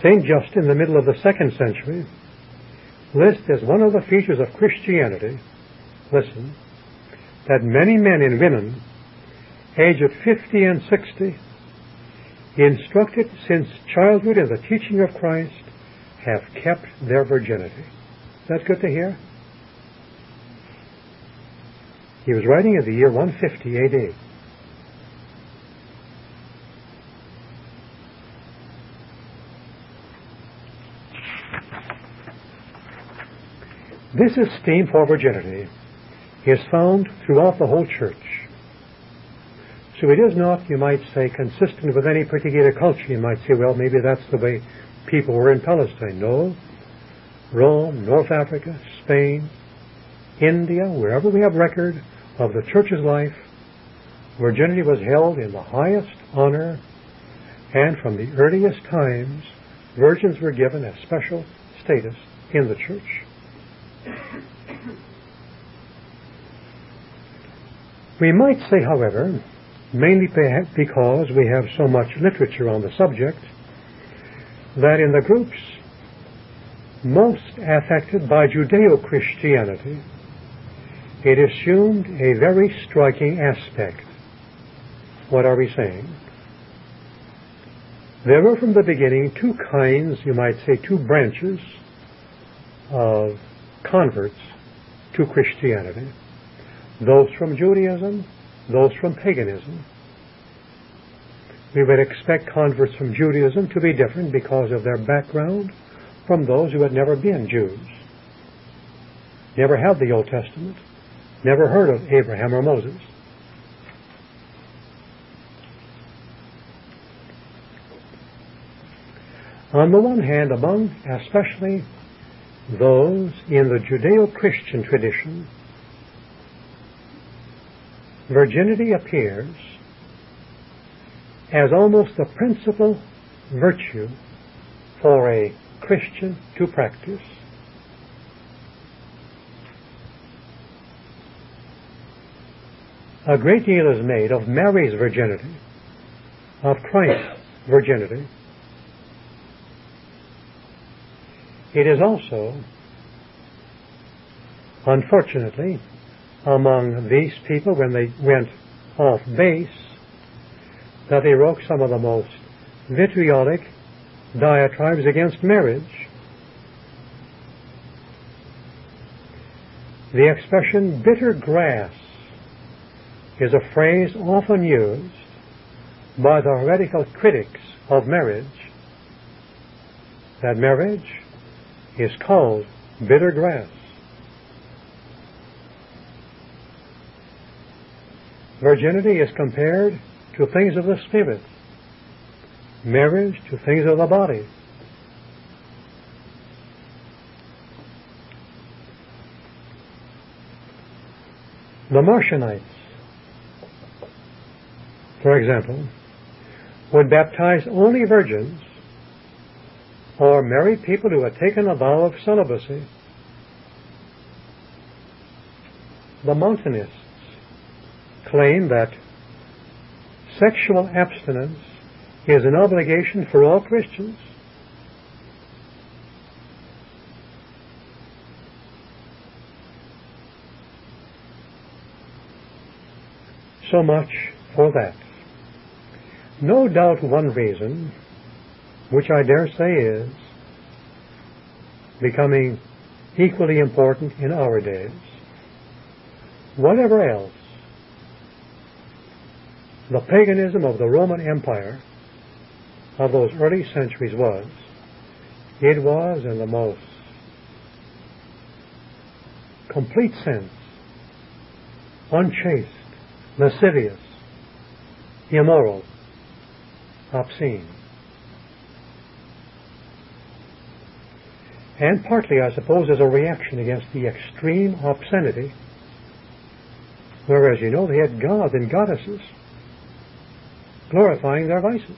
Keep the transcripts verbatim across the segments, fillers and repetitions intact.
Saint Justin, in the middle of the second century, lists as one of the features of Christianity, listen, that many men and women, aged fifty and sixty, instructed since childhood in the teaching of Christ, have kept their virginity. Is that good to hear? He was writing in the year one fifty A D. This esteem for virginity is found throughout the whole church. So it is not, you might say, consistent with any particular culture. You might say, well, maybe that's the way people were in Palestine. No. Rome, North Africa, Spain, India, wherever we have record of the church's life, virginity was held in the highest honor, and from the earliest times, virgins were given a special status in the church. We might say, however, mainly because we have so much literature on the subject, that in the groups most affected by Judeo-Christianity, it assumed a very striking aspect. What are we saying? There were from the beginning two kinds, you might say two branches, of converts to Christianity. Those from Judaism, those from paganism. We would expect converts from Judaism to be different because of their background from those who had never been Jews, never had the Old Testament, never heard of Abraham or Moses. On the one hand, among especially those in the Judeo-Christian tradition, virginity appears as almost the principal virtue for a Christian to practice. A great deal is made of Mary's virginity, of Christ's virginity. It is also, unfortunately, among these people, when they went off base, that they wrote some of the most vitriolic diatribes against marriage. The expression bitter grass is a phrase often used by the heretical critics of marriage, that marriage is called bitter grass. Virginity is compared to things of the spirit, marriage to things of the body. The Marcionites, for example, would baptize only virgins or married people who had taken a vow of celibacy. The Montanists claim that sexual abstinence is an obligation for all Christians. So much for that. No doubt one reason, which I dare say is becoming equally important in our days, whatever else the paganism of the Roman Empire of those early centuries was, it was in the most complete sense unchaste, lascivious, immoral, obscene. And partly, I suppose, as a reaction against the extreme obscenity, whereas, you know, they had gods and goddesses glorifying their vices.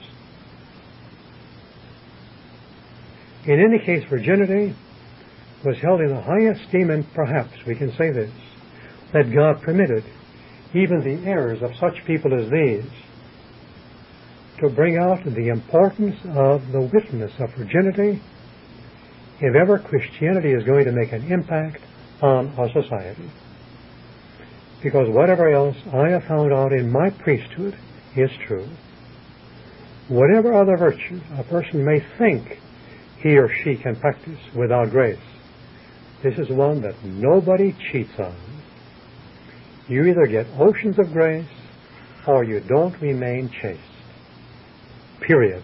In any case, virginity was held in the high esteem, and perhaps we can say this, that God permitted even the errors of such people as these to bring out the importance of the witness of virginity if ever Christianity is going to make an impact on our society. Because whatever else I have found out in my priesthood is true. Whatever other virtue a person may think he or she can practice without grace, this is one that nobody cheats on. You either get oceans of grace or you don't remain chaste. Period.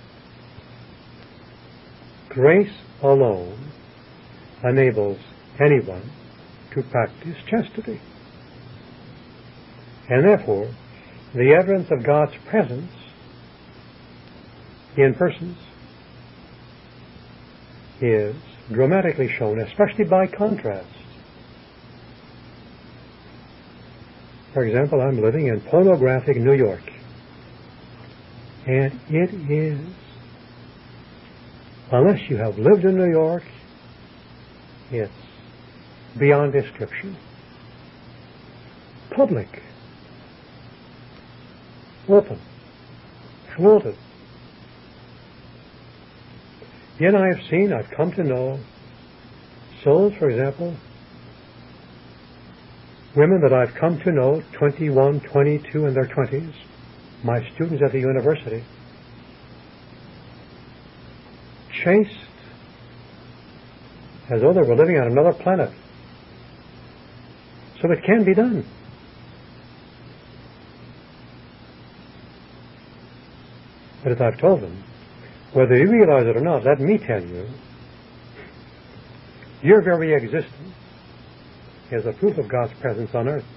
Grace alone enables anyone to practice chastity. And therefore, the evidence of God's presence in persons is dramatically shown, especially by contrast. For example, I'm living in pornographic New York, and it is, unless you have lived in New York, it's beyond description. Public, open, flaunted. Yet I have seen, I've come to know souls, for example, women that I've come to know, twenty-one, twenty-two in their twenties, my students at the university, chaste as though they were living on another planet. So it can be done. But as I've told them, whether you realize it or not, let me tell you, your very existence is a proof of God's presence on earth.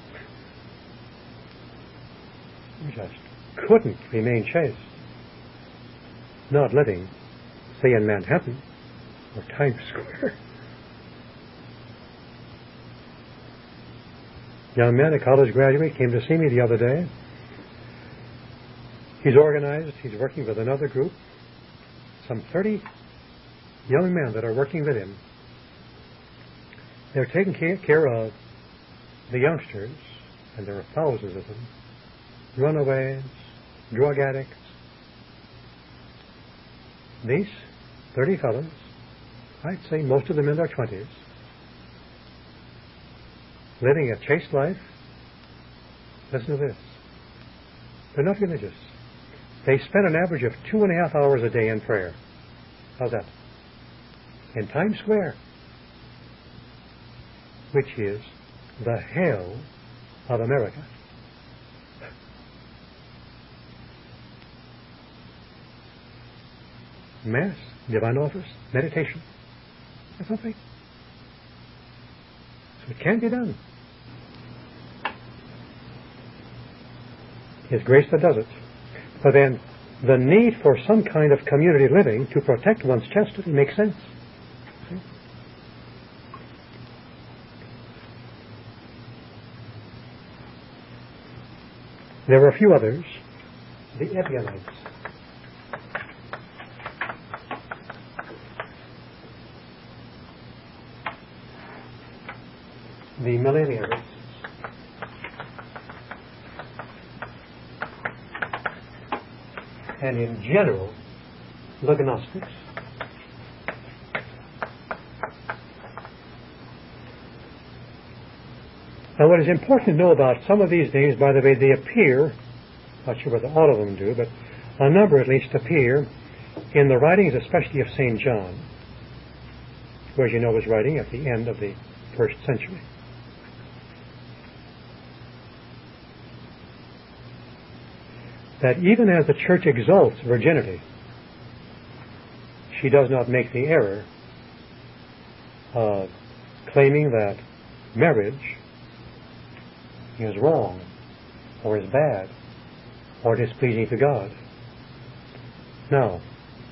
You just couldn't remain chaste, not living, say, in Manhattan or Times Square. Young man, a college graduate, came to see me the other day. He's organized, he's working with another group, some thirty young men that are working with him. They're taking care of the youngsters, and there are thousands of them, runaways, drug addicts. These thirty fellows, I'd say most of them in their twenties, living a chaste life. Listen to this. They're not religious. They spend an average of two and a half hours a day in prayer. How's that? In Times Square, which is the hell of America. Mass, divine office, meditation. That's something. So it can be done. It's grace that does it. But then the need for some kind of community living to protect one's chastity makes sense. See? There were a few others. The Ebionites. The millennialists. And in general, the Gnostics. Now, what is important to know about some of these names, by the way, they appear, not sure whether all of them do, but a number at least appear in the writings, especially of Saint John, who, as you know, was writing at the end of the first century. That even as the Church exalts virginity, she does not make the error of claiming that marriage is wrong, or is bad, or displeasing to God. Now,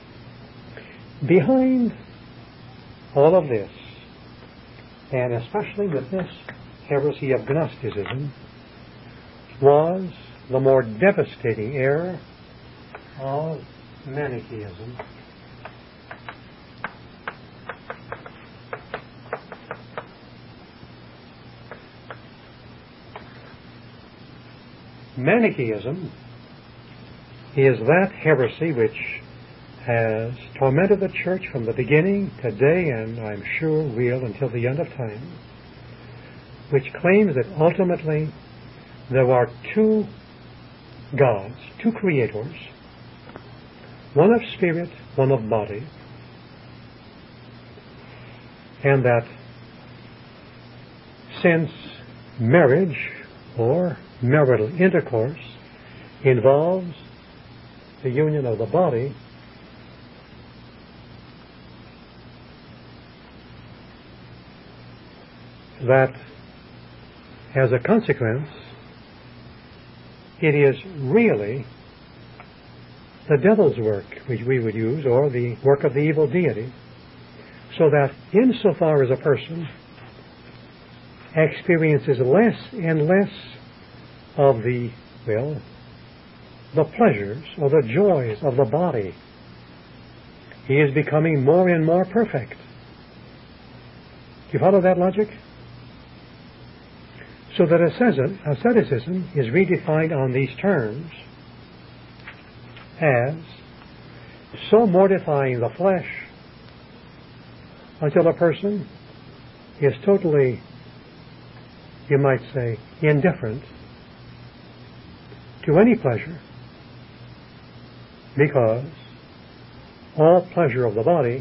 behind all of this, and especially with this heresy of Gnosticism, was the more devastating error of Manichaeism. Manichaeism is that heresy which has tormented the church from the beginning, today, and I'm sure will until the end of time, which claims that ultimately there are two gods, two creators, one of spirit, one of body, and that since marriage or marital intercourse involves the union of the body, that as a consequence it is really the devil's work which we would use, or the work of the evil deity, so that insofar as a person experiences less and less of the, well, the pleasures or the joys of the body, he is becoming more and more perfect. Do you follow that logic? So that asceticism is redefined on these terms as so mortifying the flesh until a person is totally, you might say, indifferent to any pleasure, because all pleasure of the body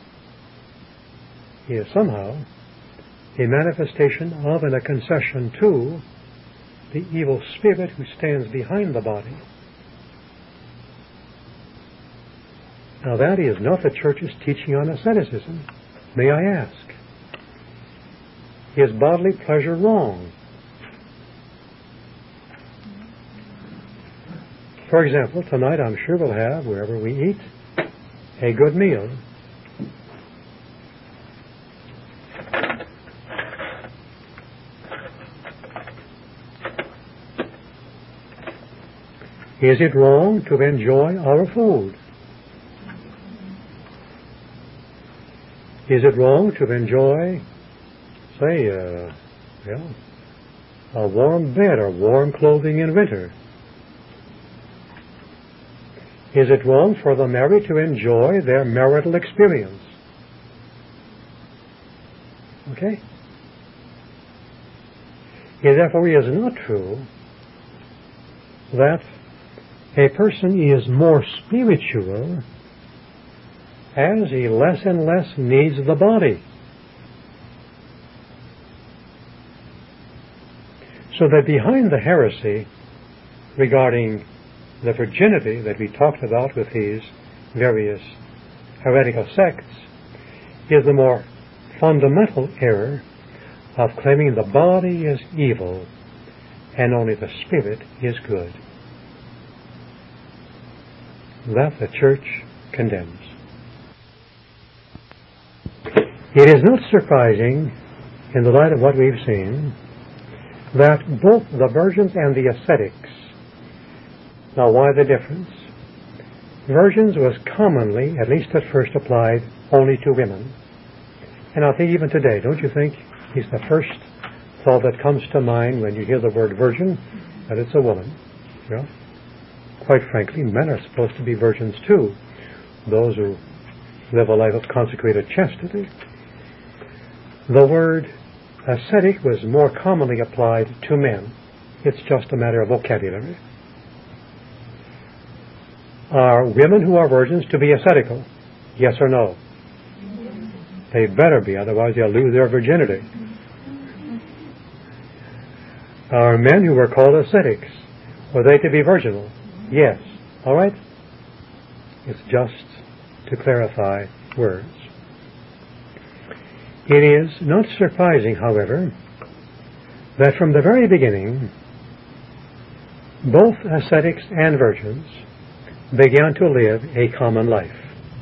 is somehow a manifestation of and a concession to the evil spirit who stands behind the body. Now that is not the Church's teaching on asceticism. May I ask, is bodily pleasure wrong? For example, tonight I'm sure we'll have, wherever we eat, a good meal. Is it wrong to enjoy our food? Is it wrong to enjoy, say, uh, well, a warm bed or warm clothing in winter? Is it wrong for the married to enjoy their marital experience? Okay? It therefore is not true that a person is more spiritual as he less and less needs the body. So that behind the heresy regarding the virginity that we talked about with these various heretical sects is the more fundamental error of claiming the body is evil and only the spirit is good. That the Church condemns. It is not surprising, in the light of what we've seen, that both the virgins and the ascetics, now why the difference? Virgins was commonly, at least at first, applied only to women. And I think even today, don't you think, is the first thought that comes to mind when you hear the word virgin, that it's a woman? Well, quite frankly, men are supposed to be virgins too, those who live a life of consecrated chastity. The word ascetic was more commonly applied to men. It's just a matter of vocabulary. Are women who are virgins to be ascetical? Yes or no? They better be, otherwise they'll lose their virginity. Are men who are called ascetics, are they to be virginal? Yes. All right? It's just to clarify words. It is not surprising, however, that from the very beginning, both ascetics and virgins began to live a common life.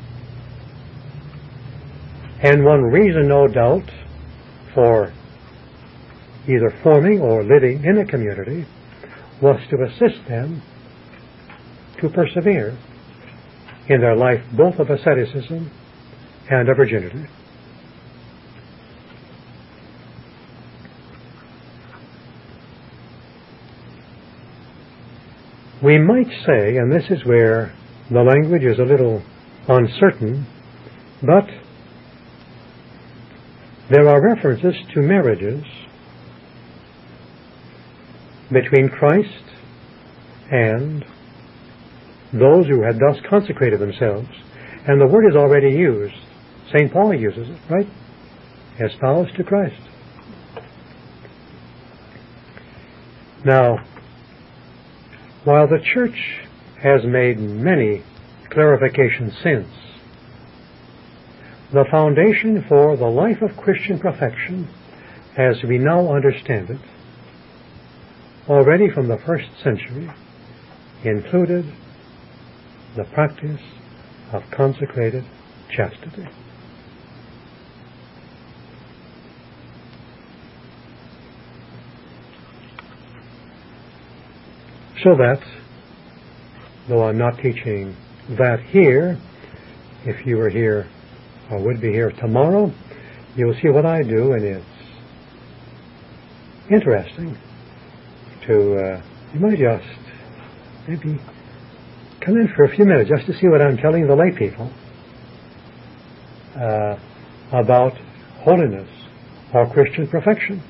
And one reason, no doubt, for either forming or living in a community was to assist them to persevere in their life both of asceticism and of virginity. We might say, and this is where the language is a little uncertain, but there are references to marriages between Christ and those who had thus consecrated themselves. And the word is already used. Saint Paul uses it, right? Espoused to Christ. Now, while the Church has made many clarifications since, the foundation for the life of Christian perfection, as we now understand it, already from the first century, included the practice of consecrated chastity. So that, though I'm not teaching that here, if you were here or would be here tomorrow, you'll see what I do, and it's interesting to, uh, you might just maybe come in for a few minutes just to see what I'm telling the lay people uh, about holiness or Christian perfection.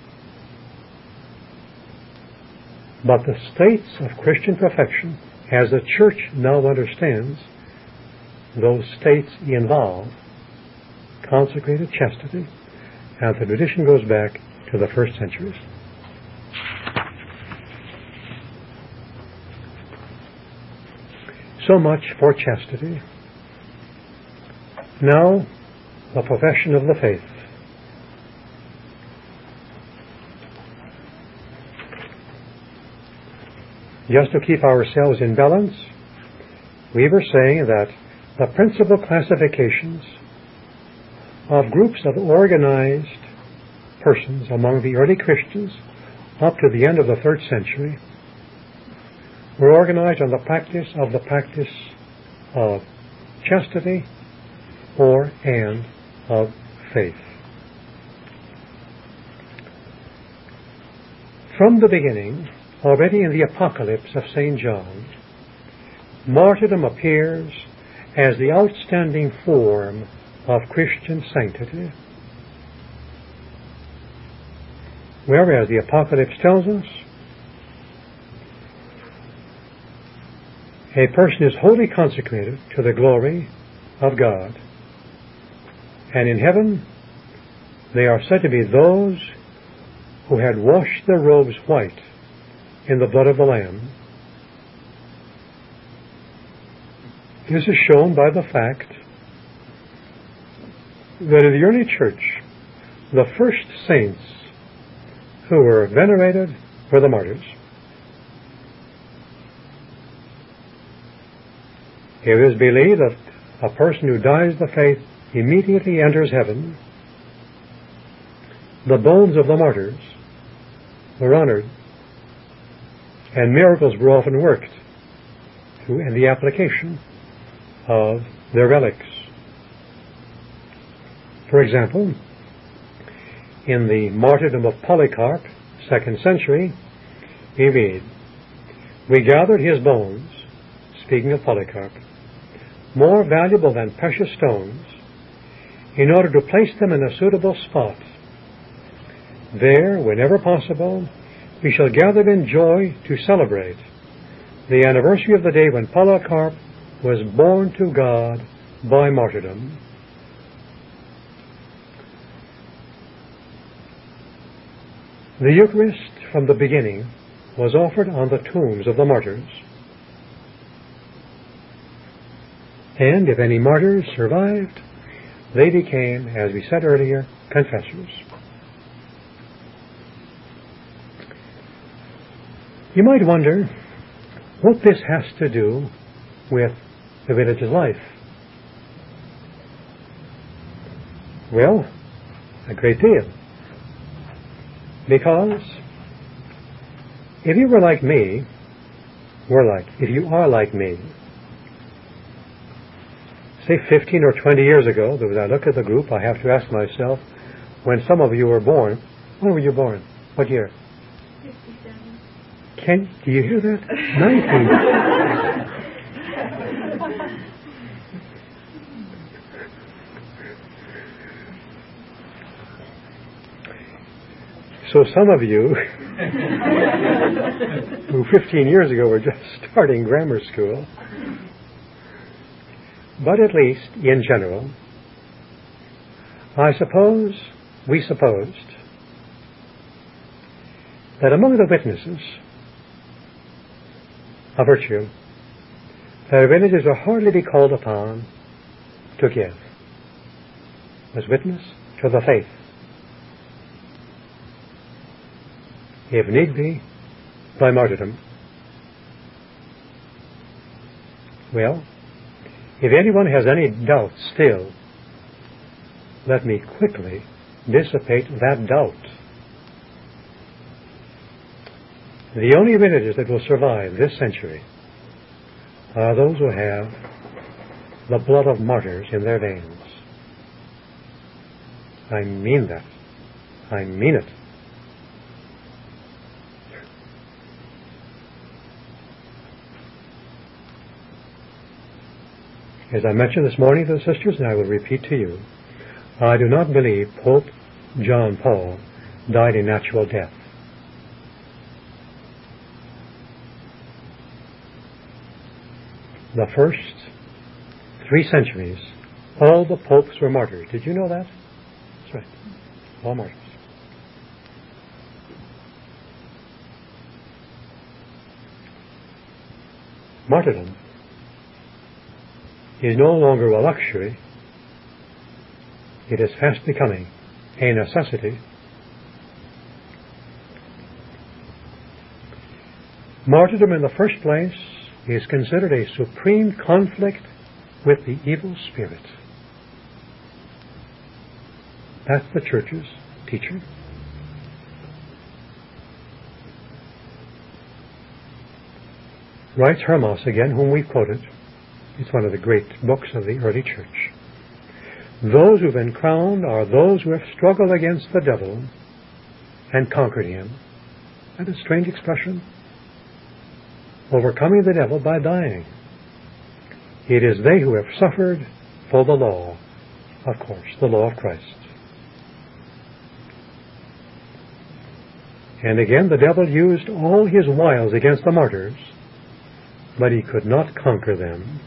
But the states of Christian perfection, as the Church now understands, those states involve consecrated chastity, and the tradition goes back to the first centuries. So much for chastity. Now, the profession of the faith. Just to keep ourselves in balance, we were saying that the principal classifications of groups of organized persons among the early Christians up to the end of the third century were organized on the practice of the practice of chastity or and of faith. From the beginning, already in the Apocalypse of Saint John, martyrdom appears as the outstanding form of Christian sanctity. Whereas the Apocalypse tells us a person is wholly consecrated to the glory of God, and in heaven they are said to be those who had washed their robes white in the blood of the Lamb. This is shown by the fact that in the early church, the first saints who were venerated were the martyrs. It is believed that a person who dies the faith immediately enters heaven. The bones of the martyrs were honored, and miracles were often worked in the application of their relics. For example, in the martyrdom of Polycarp, second century, we read, "We gathered his bones," speaking of Polycarp, "more valuable than precious stones, in order to place them in a suitable spot. There, whenever possible, we shall gather in joy to celebrate the anniversary of the day when Polycarp was born to God by martyrdom." The Eucharist, from the beginning, was offered on the tombs of the martyrs. And if any martyrs survived, they became, as we said earlier, confessors. You might wonder what this has to do with the religious life. Well, a great deal. Because if you were like me, were like, if you are like me, say fifteen or twenty years ago, as I look at the group, I have to ask myself, when some of you were born, when were you born? What year? fifty-seven. Can, do you hear that? nineteen. So some of you who fifteen years ago were just starting grammar school, but at least in general, I suppose we supposed that among the witnesses of virtue, their villages are hardly be called upon to give as witness to the faith. If need be, by martyrdom. Well, if anyone has any doubt still, let me quickly dissipate that doubt. The only villages that will survive this century are those who have the blood of martyrs in their veins. I mean that. I mean it. As I mentioned this morning to the sisters, and I will repeat to you, I do not believe Pope John Paul died a natural death. The first three centuries, all the popes were martyrs. Did you know that? That's right. All martyrs. Martyrdom is no longer a luxury. It is fast becoming a necessity. Martyrdom, in the first place, is considered a supreme conflict with the evil spirit. That's the Church's teaching. Writes Hermas again, whom we've quoted. It's one of the great books of the early church. Those who've been crowned are those who have struggled against the devil and conquered him. That's a strange expression. Overcoming the devil by dying. It is they who have suffered for the law, of course, the law of Christ. And again, the devil used all his wiles against the martyrs, but he could not conquer them.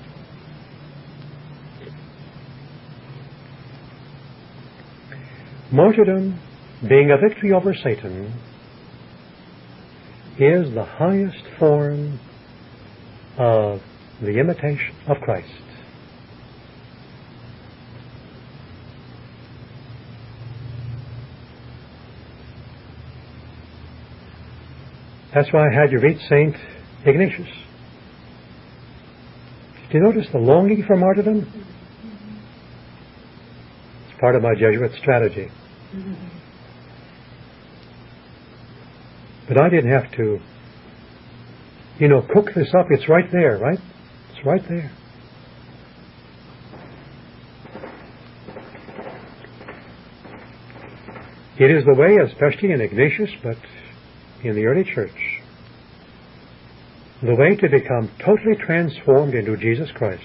Martyrdom, being a victory over Satan, is the highest form of the imitation of Christ. That's why I had you read Saint Ignatius. Did you notice the longing for martyrdom? It's part of my Jesuit strategy. But I didn't have to, you know, cook this up. It's right there, right? It's right there. It is the way, especially in Ignatius, but in the early church, the way to become totally transformed into Jesus Christ.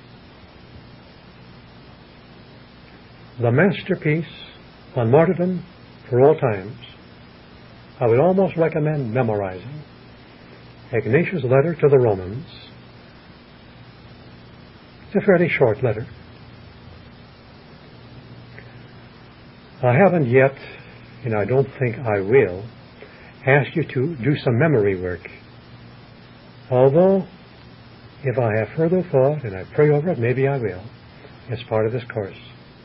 The masterpiece on martyrdom for all times, I would almost recommend memorizing Ignatius' letter to the Romans. It's a fairly short letter. I haven't yet, and I don't think I will, ask you to do some memory work. Although, if I have further thought and I pray over it, maybe I will, as part of this course.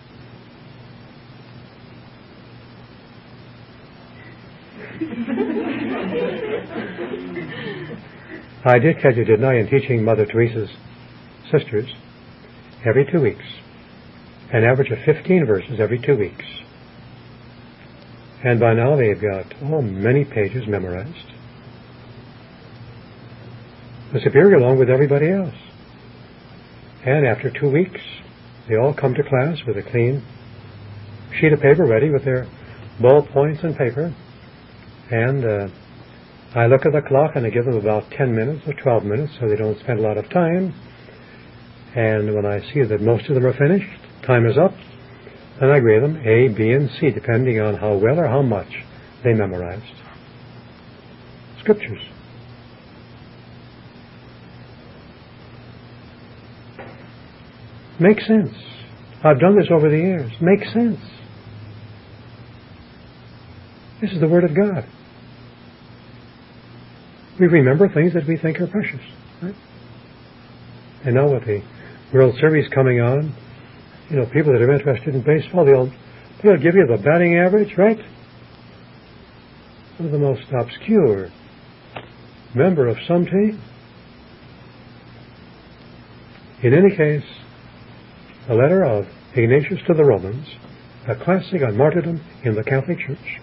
I did catch you, didn't I, in teaching Mother Teresa's sisters every two weeks. An average of fifteen verses every two weeks. And by now they've got, oh, many pages memorized. The superior along with everybody else. And after two weeks, they all come to class with a clean sheet of paper ready with their ballpoints and paper. And uh, I look at the clock and I give them about ten minutes or twelve minutes so they don't spend a lot of time. And when I see that most of them are finished, time is up, then I grade them A, B, and C, depending on how well or how much they memorized. Scriptures. Makes sense. I've done this over the years. Makes sense. This is the Word of God. We remember things that we think are precious. Right? And now with the World Series coming on, you know, people that are interested in baseball, they'll, they'll give you the batting average, right? One of the most obscure member of some team. In any case, a letter of Ignatius to the Romans, a classic on martyrdom in the Catholic Church.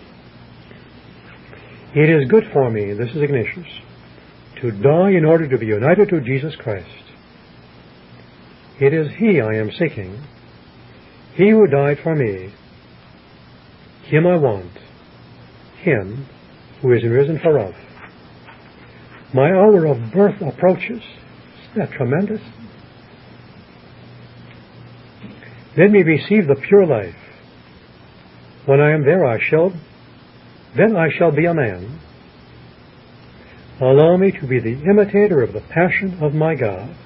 It is good for me, this is Ignatius, to die in order to be united to Jesus Christ. It is He I am seeking, He who died for me. Him I want, Him who is risen for us. My hour of birth approaches. Isn't that tremendous? Let me receive the pure life. When I am there, I shall, then I shall be a man. Allow me to be the imitator of the passion of my God.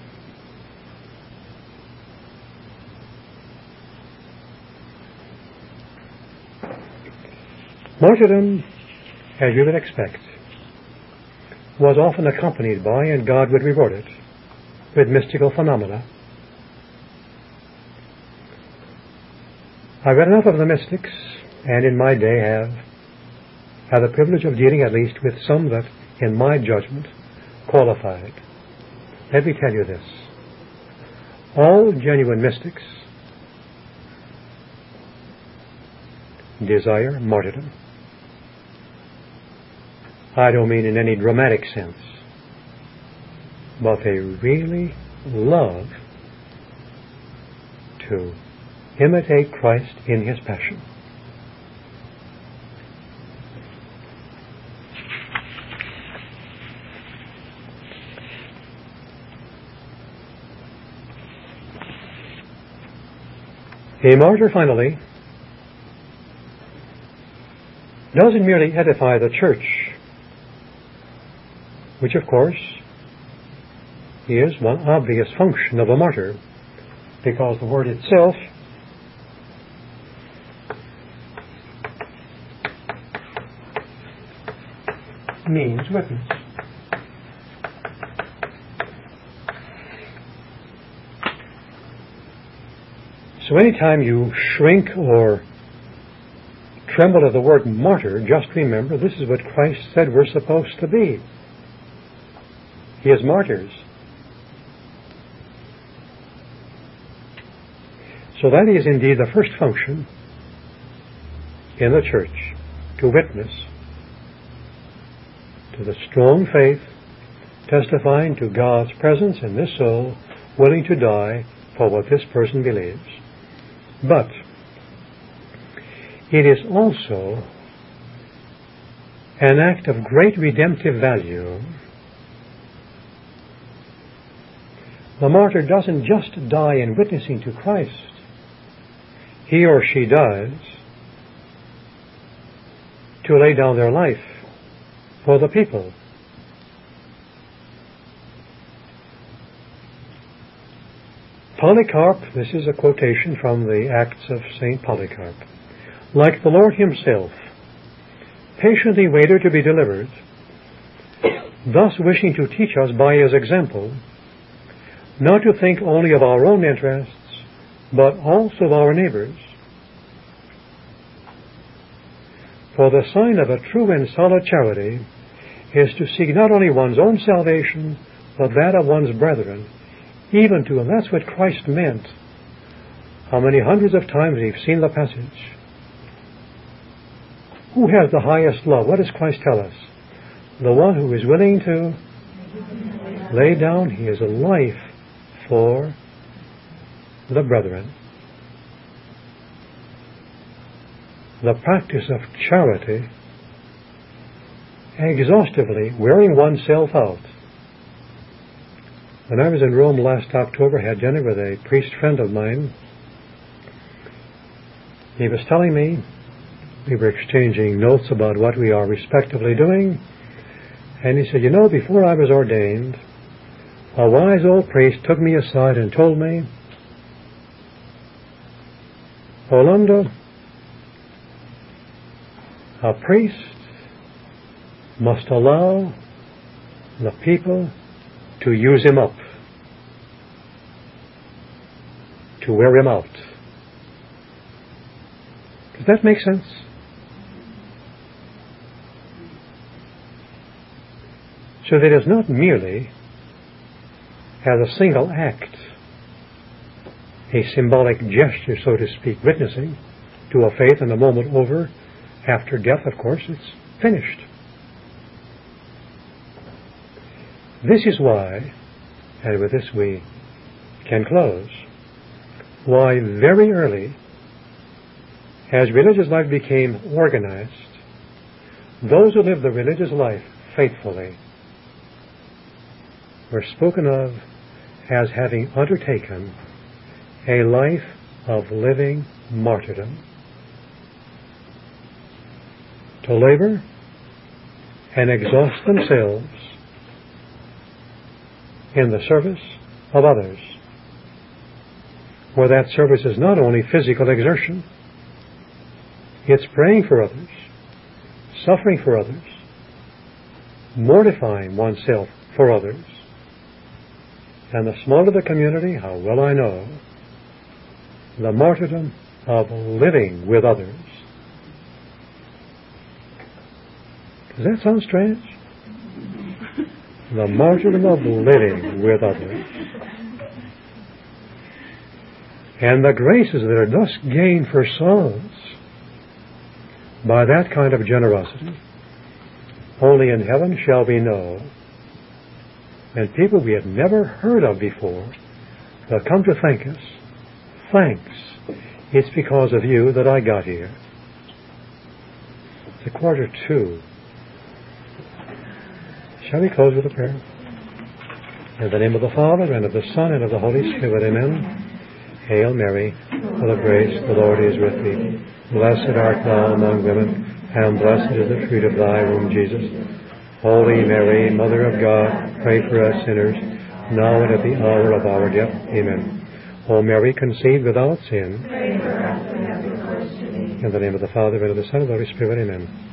Martyrdom, as you would expect, was often accompanied by, and God would reward it, with mystical phenomena. I read enough of the mystics, and in my day have had the privilege of dealing at least with some that, in my judgment, qualified. Let me tell you this. All genuine mystics desire martyrdom. I don't mean in any dramatic sense, but they really love to imitate Christ in His passion. A martyr, finally, doesn't merely edify the church, which of course is one obvious function of a martyr, because the word itself means witness. So anytime you shrink or tremble at the word martyr, just remember this is what Christ said we're supposed to be. He is martyrs. So that is indeed the first function in the church, to witness to the strong faith, testifying to God's presence in this soul, willing to die for what this person believes. But it is also an act of great redemptive value. The martyr doesn't just die in witnessing to Christ. He or she does to lay down their life for the people. Polycarp, this is a quotation from the Acts of Saint Polycarp, like the Lord Himself, patiently waited to be delivered, thus wishing to teach us by His example not to think only of our own interests, but also of our neighbors. For the sign of a true and solid charity is to seek not only one's own salvation, but that of one's brethren, even to, and that's what Christ meant. How many hundreds of times we've seen the passage. Who has the highest love? What does Christ tell us? The one who is willing to lay down his life for the brethren. The practice of charity exhaustively wearing oneself out. When I was in Rome last October, I had dinner with a priest friend of mine. He was telling me, we were exchanging notes about what we are respectively doing, and he said, you know, before I was ordained, a wise old priest took me aside and told me, Orlando, a priest must allow the people to use him up, to wear him out. Does that make sense? So that it is not merely as a single act, a symbolic gesture, so to speak, witnessing to a faith in the moment over. After death, of course, it's finished. This is why, and with this we can close, why very early, as religious life became organized, those who lived the religious life faithfully were spoken of as having undertaken a life of living martyrdom. To labor and exhaust themselves in the service of others, where that service is not only physical exertion, it's praying for others, suffering for others, mortifying oneself for others. And the smaller the community, how well I know, the martyrdom of living with others. Does that sound strange? The martyrdom of living with others. And the graces that are thus gained for souls by that kind of generosity, only in heaven shall we know. And people we had never heard of before, they'll come to thank us. Thanks. It's because of you that I got here. It's a quarter two. Shall we close with a prayer? In the name of the Father, and of the Son, and of the Holy Spirit, amen. Hail Mary, full of grace, the Lord is with thee. Blessed art thou among women, and blessed is the fruit of thy womb, Jesus. Holy Mary, Mother of God, pray for us sinners, now and at the hour of our death. Amen. O Mary, conceived without sin. Pray for us who have recourse to thee. In the name of the Father, and of the Son, and of the Holy Spirit. Amen.